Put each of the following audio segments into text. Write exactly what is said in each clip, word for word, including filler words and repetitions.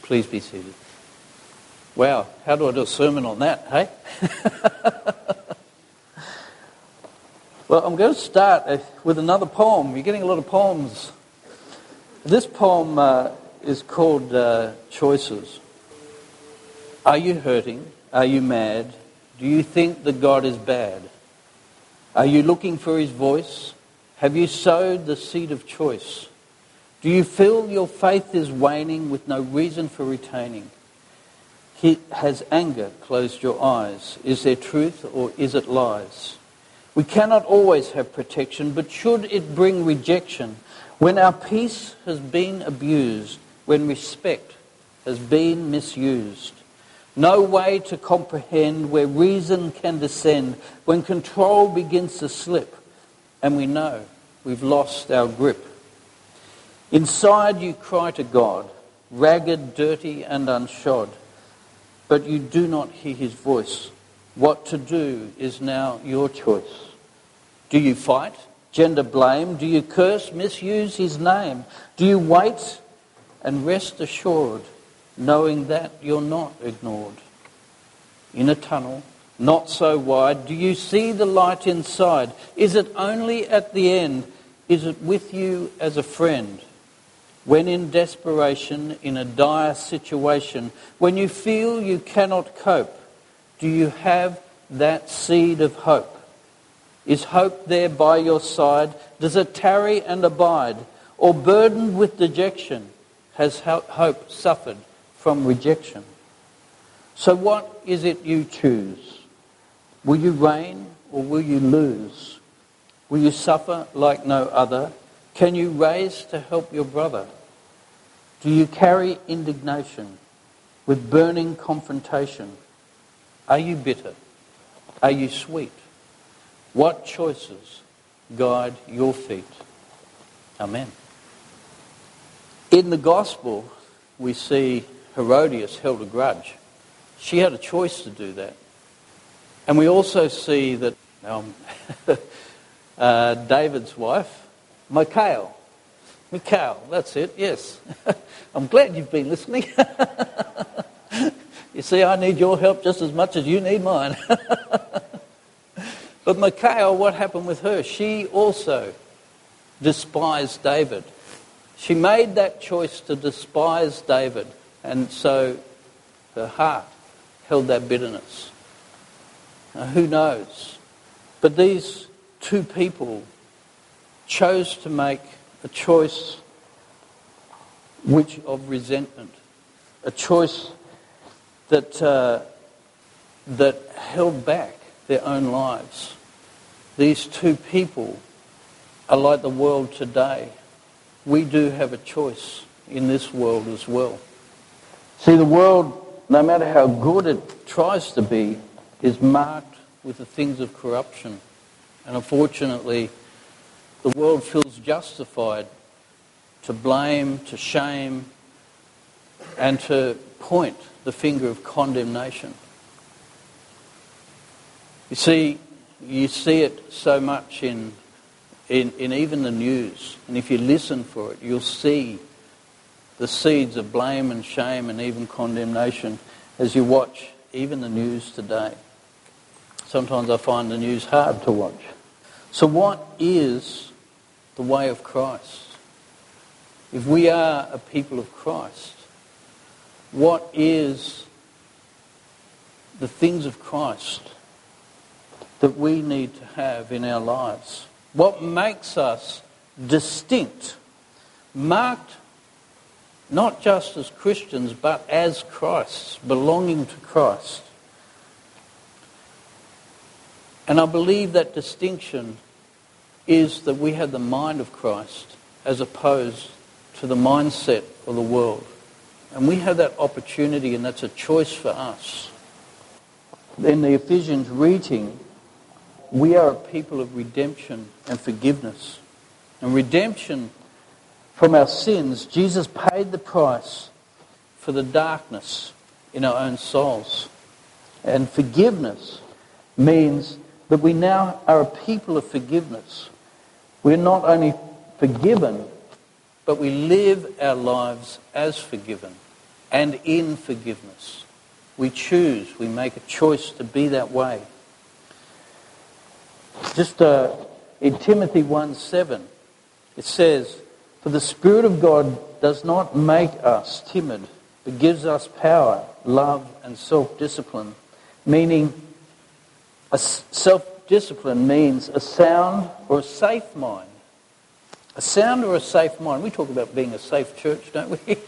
Please be seated. Wow, how do I do a sermon on that, hey? Well, I'm going to start with another poem. You're getting a lot of poems. This poem uh, is called uh, Choices. Are you hurting? Are you mad? Do you think that God is bad? Are you looking for his voice? Have you sowed the seed of choice? Do you feel your faith is waning with no reason for retaining? He, has anger closed your eyes? Is there truth or is it lies? We cannot always have protection, but should it bring rejection? When our peace has been abused, when respect has been misused, no way to comprehend where reason can descend, when control begins to slip, and we know we've lost our grip. Inside you cry to God, ragged, dirty and unshod, but you do not hear his voice. What to do is now your choice. Do you fight, gender blame? Do you curse, misuse his name? Do you wait and rest assured, knowing that you're not ignored? In a tunnel, not so wide, do you see the light inside? Is it only at the end? Is it with you as a friend? When in desperation, in a dire situation, when you feel you cannot cope, do you have that seed of hope? Is hope there by your side? Does it tarry and abide? Or burdened with dejection, has hope suffered from rejection? So what is it you choose? Will you reign or will you lose? Will you suffer like no other? Can you raise to help your brother? Do you carry indignation with burning confrontation? Are you bitter? Are you sweet? What choices guide your feet? Amen. In the gospel, we see Herodias held a grudge. She had a choice to do that. And we also see that um, uh, David's wife, Michal, Michal, that's it, yes. I'm glad you've been listening. You see, I need your help just as much as you need mine. But Michal, what happened with her? She also despised David. She made that choice to despise David, and so her heart held that bitterness. Now, who knows? But these two people chose to make a choice which of resentment, a choice that uh, that held back their own lives. These two people are like the world today. We do have a choice in this world as well. See, the world, no matter how good it tries to be, is marked with the things of corruption. And unfortunately, the world feels justified to blame, to shame, and to point the finger of condemnation. You see, you see it so much in, in, in even the news. And if you listen for it, you'll see the seeds of blame and shame and even condemnation as you watch even the news today. Sometimes I find the news hard to watch. So what is the way of Christ? If we are a people of Christ, what is the things of Christ that we need to have in our lives? What makes us distinct, marked not just as Christians but as Christs, belonging to Christ? And I believe that distinction is that we have the mind of Christ as opposed to the mindset of the world. And we have that opportunity, and that's a choice for us. In the Ephesians reading, we are a people of redemption and forgiveness. And redemption from our sins, Jesus paid the price for the darkness in our own souls. And forgiveness means that we now are a people of forgiveness. We're not only forgiven, but we live our lives as forgiven. and in forgiveness. We choose, we make a choice to be that way. Just uh, in Timothy one seven, it says, "For the Spirit of God does not make us timid, but gives us power, love, and self-discipline." Meaning, a self-discipline means a sound or a safe mind. A sound or a safe mind. We talk about being a safe church, don't we?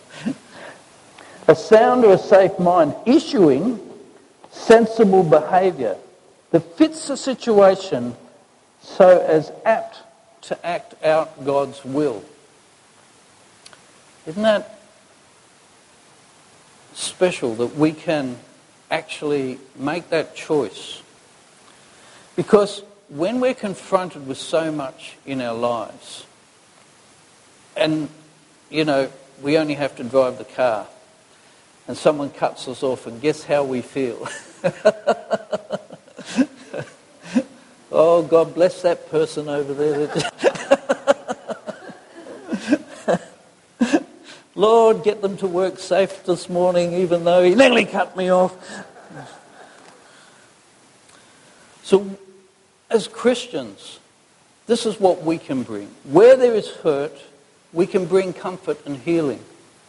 A sound or a safe mind, issuing sensible behaviour that fits the situation so as apt to act out God's will. Isn't that special that we can actually make that choice? Because when we're confronted with so much in our lives, and, you know, we only have to drive the car, and someone cuts us off, and guess how we feel? Oh, God bless that person over there. Lord, get them to work safe this morning, even though he nearly cut me off. So, as Christians, this is what we can bring. Where there is hurt, we can bring comfort and healing.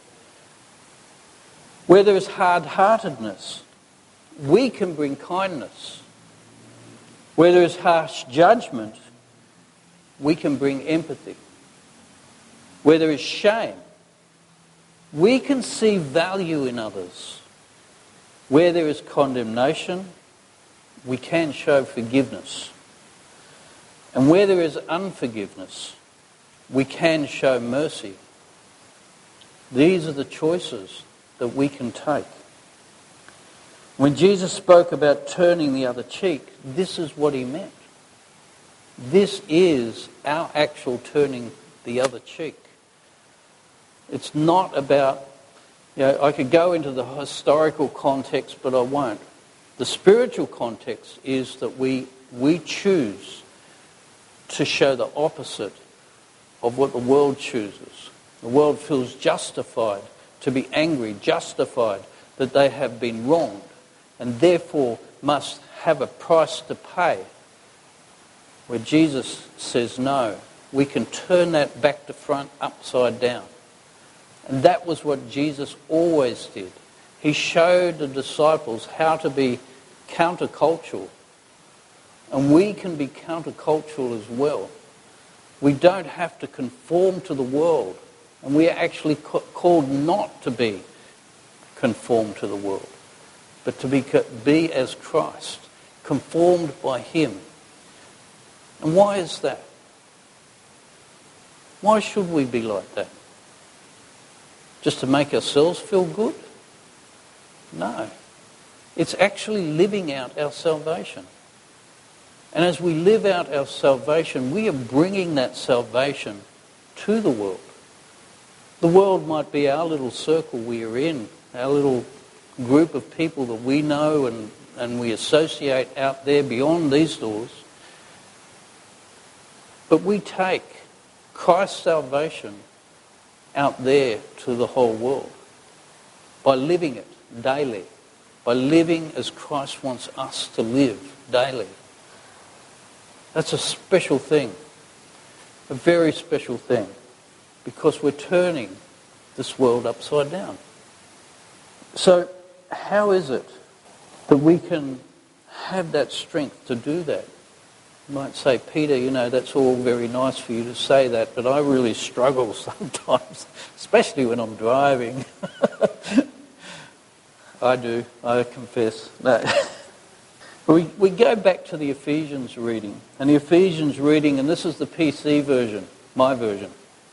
Where there is hard-heartedness, we can bring kindness. Where there is harsh judgment, we can bring empathy. Where there is shame, we can see value in others. Where there is condemnation, we can show forgiveness. And where there is unforgiveness, we can show mercy. These are the choices that we can take. When Jesus spoke about turning the other cheek, this is what he meant. This is our actual turning the other cheek. It's not about, you know, I could go into the historical context, but I won't. The spiritual context is that we we choose to show the opposite of what the world chooses. The world feels justified to be angry, justified that they have been wronged, and therefore must have a price to pay. Where Jesus says, no, we can turn that back to front, upside down. And that was what Jesus always did. He showed the disciples how to be countercultural. And we can be countercultural as well. We don't have to conform to the world. And we are actually called not to be conformed to the world, but to be, be as Christ, conformed by him. And why is that? Why should we be like that? Just to make ourselves feel good? No. It's actually living out our salvation. And as we live out our salvation, we are bringing that salvation to the world. The world might be our little circle we are in, our little group of people that we know and, and we associate out there beyond these doors. But we take Christ's salvation out there to the whole world by living it daily, by living as Christ wants us to live daily. That's a special thing, a very special thing, because we're turning this world upside down. So how is it that we can have that strength to do that? You might say, Peter, you know, that's all very nice for you to say that, but I really struggle sometimes, especially when I'm driving. I do, I confess. No. we, we go back to the Ephesians reading, and the Ephesians reading, and this is the P C version, my version.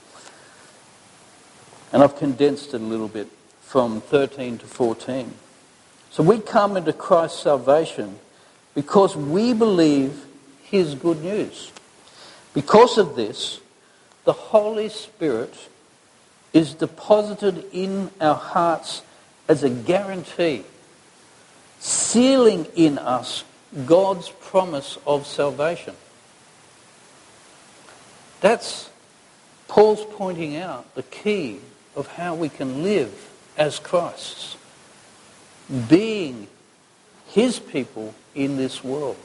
And I've condensed it a little bit from thirteen to fourteen. So we come into Christ's salvation because we believe his good news. Because of this, the Holy Spirit is deposited in our hearts as a guarantee, sealing in us God's promise of salvation. That's Paul's pointing out the key of how we can live as Christ's, being his people in this world.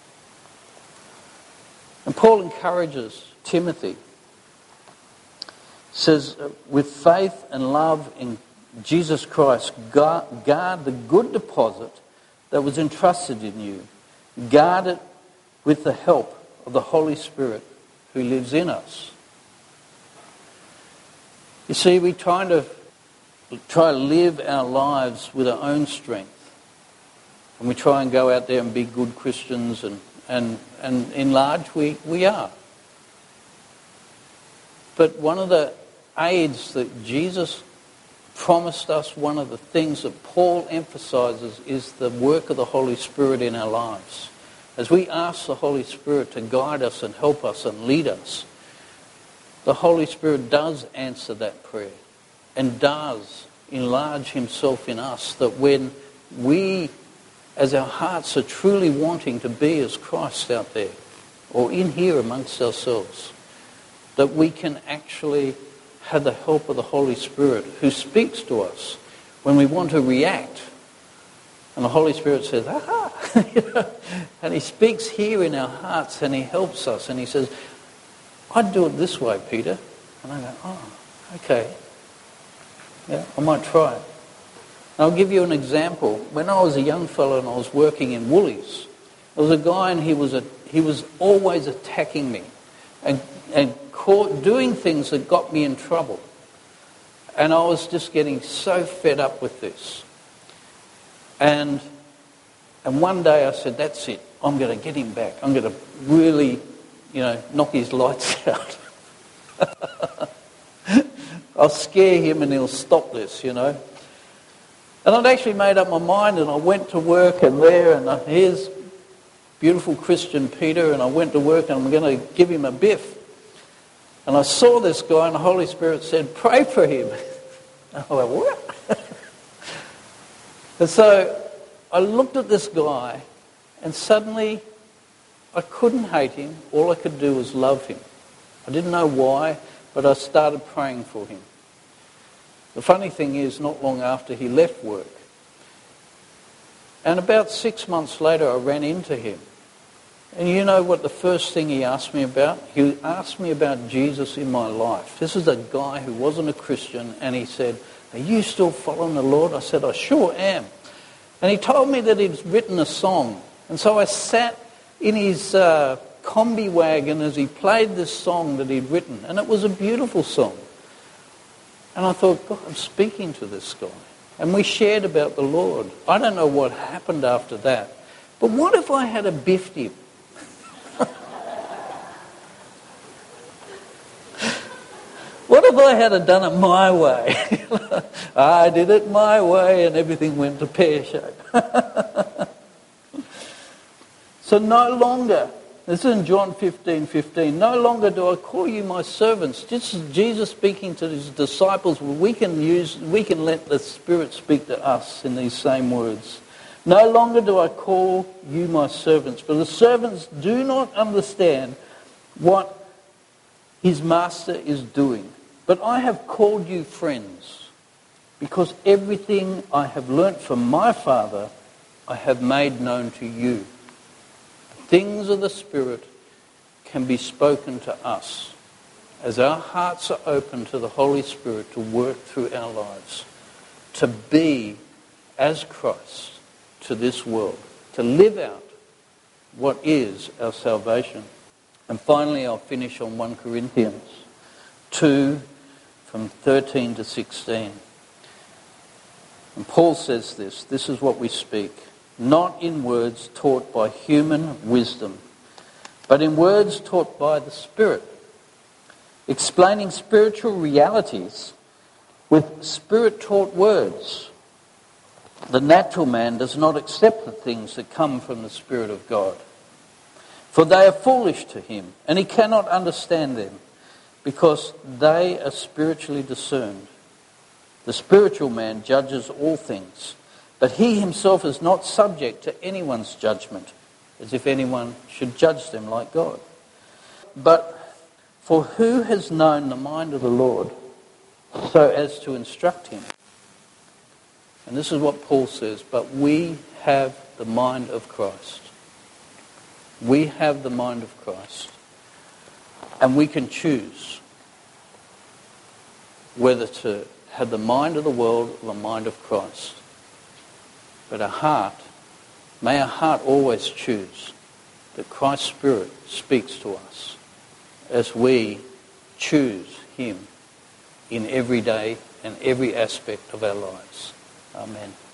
And Paul encourages Timothy, says, with faith and love in Jesus Christ, guard, guard the good deposit that was entrusted in you. Guard it with the help of the Holy Spirit who lives in us. You see, we try to try to live our lives with our own strength. And we try and go out there and be good Christians, and, and, and in large we, we are. But one of the aids that Jesus promised us, one of the things that Paul emphasizes, is the work of the Holy Spirit in our lives. As we ask the Holy Spirit to guide us and help us and lead us, the Holy Spirit does answer that prayer and does enlarge himself in us, that when we, as our hearts are truly wanting to be as Christ out there, or in here amongst ourselves, that we can actually have the help of the Holy Spirit who speaks to us when we want to react. And the Holy Spirit says, aha! And he speaks here in our hearts and he helps us. And he says, I'd do it this way, Peter. And I go, oh, okay. Yeah, I might try it. And I'll give you an example. When I was a young fellow and I was working in Woolies, there was a guy and he was a, he was always attacking me and, and caught doing things that got me in trouble. And I was just getting so fed up with this. And and one day I said, that's it. I'm going to get him back. I'm going to really, you know, knock his lights out. I'll scare him and he'll stop this, you know. And I'd actually made up my mind, and I went to work, and there, and here's beautiful Christian Peter, and I went to work and I'm going to give him a biff. And I saw this guy and the Holy Spirit said, pray for him. And I went, what? And so I looked at this guy and suddenly I couldn't hate him. All I could do was love him. I didn't know why, but I started praying for him. The funny thing is, not long after he left work, and about six months later I ran into him. And you know what the first thing he asked me about? He asked me about Jesus in my life. This is a guy who wasn't a Christian, and he said, are you still following the Lord? I said, I sure am. And he told me that he'd written a song. And so I sat in his uh, combi wagon as he played this song that he'd written. And it was a beautiful song. And I thought, God, I'm speaking to this guy. And we shared about the Lord. I don't know what happened after that. But what if I had a biffed him? What if I had done it my way? I did it my way and everything went to pear-shape. So no longer, this is in John fifteen fifteen, no longer do I call you my servants. This is Jesus speaking to his disciples. We can use, we can let the Spirit speak to us in these same words. No longer do I call you my servants, for the servants do not understand what his master is doing. But I have called you friends, because everything I have learnt from my Father I have made known to you. The things of the Spirit can be spoken to us as our hearts are open to the Holy Spirit to work through our lives, to be as Christ to this world, to live out what is our salvation. And finally, I'll finish on First Corinthians two, from thirteen to sixteen. And Paul says this, this is what we speak, not in words taught by human wisdom, but in words taught by the Spirit, explaining spiritual realities with Spirit-taught words. The natural man does not accept the things that come from the Spirit of God, for they are foolish to him, and he cannot understand them, because they are spiritually discerned. The spiritual man judges all things, but he himself is not subject to anyone's judgment, as if anyone should judge them like God. But for who has known the mind of the Lord so as to instruct him? And this is what Paul says, but we have the mind of Christ. We have the mind of Christ. And we can choose whether to have the mind of the world or the mind of Christ. But our heart, may our heart always choose that Christ's Spirit speaks to us as we choose Him in every day and every aspect of our lives. Amen.